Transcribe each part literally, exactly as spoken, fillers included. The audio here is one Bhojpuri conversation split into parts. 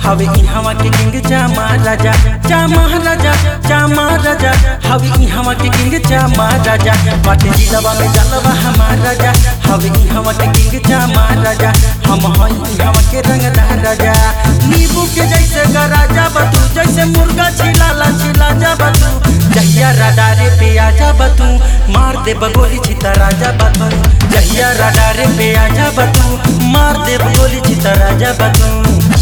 हवे ई हवा के किंग जामा राजा जामा राजा जामा राजा हवे ई हवा के किंग जामा राजा बाटे जिलावा में जलवा हमार राजा हवे ई हवा के किंग जामा राजा हम हई ई हवा के रंगदार राजा नींबू के जैसे गराजा बतू जैसे मुर्गा छिलाला छिला जा बतू जहिया रडारे पे आजा बतू मार दे बगोली छिता राजा बतू जहिया रडारे पे आजा बतू मार दे बगोली छिता राजा बतू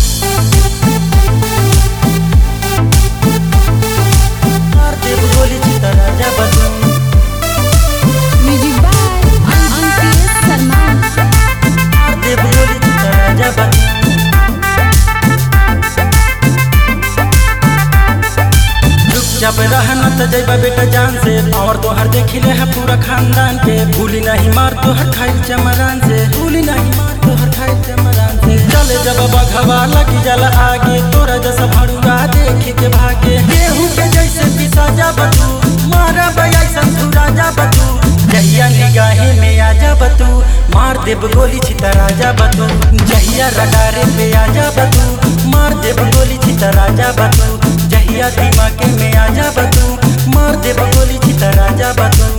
जब रहना तो जैबा बेटा जान से और तोहर देखिले है पूरा खानदान के भूली नहीं मार तोहर खाई चमरान से भूली नहीं मार तोहर खाई चमरान से चले जब बघवा लगी जल आगे तोरा जैसा भड़ुआ देख के भागे गेहूं के जैसे पिसा जा बतू मारा बया संतू राजा बतू जहिया निगाहे में आजा बतू मार देव गोली छिता राजा बतू जहिया रडारे पे आजा बतू मार देव गोली छिता राजा बतू जहिया दिमाग में आजा बतू मार देव गोली छिता राजा बतू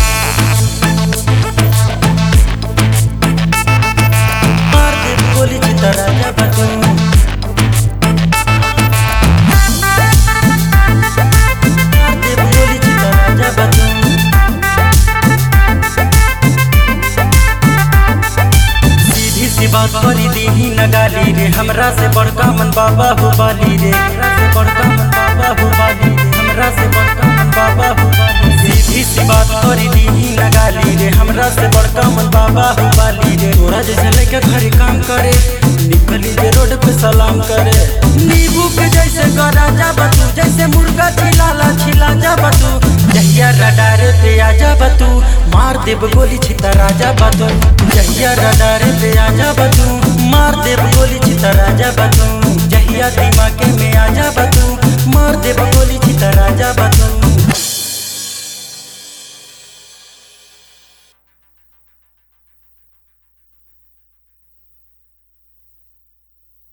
मार देव गोली छिता राजा बतू मार देव गोली छिता राजा बतू सीधी सी बात करी दी न गाली रे हमरा से बड़का मन बाबा हो बाली रे हमरा से बड़का मन बाबा हो बाली रे हमरा से बड़का मन बाबा हो बाली रे सीधी सी बात करी दी न गाली रे हमरा से बड़का मन बाबा हो बाली रे तोरा जैसे लेके घरे काम करे निकली जे रोड पे सलाम करे नींबू के जैसे गराजा बतू जैसे मुर्गा छिलाला छिला जा बतू जहिया रडारे पे आजा बतू मार देव गोली छिता राजा बतू जहिया रडारे पे आजा बतू मार देव गोली छिता राजा बतू जहिया दिमाग में आजा बतू मार देव गोली छिता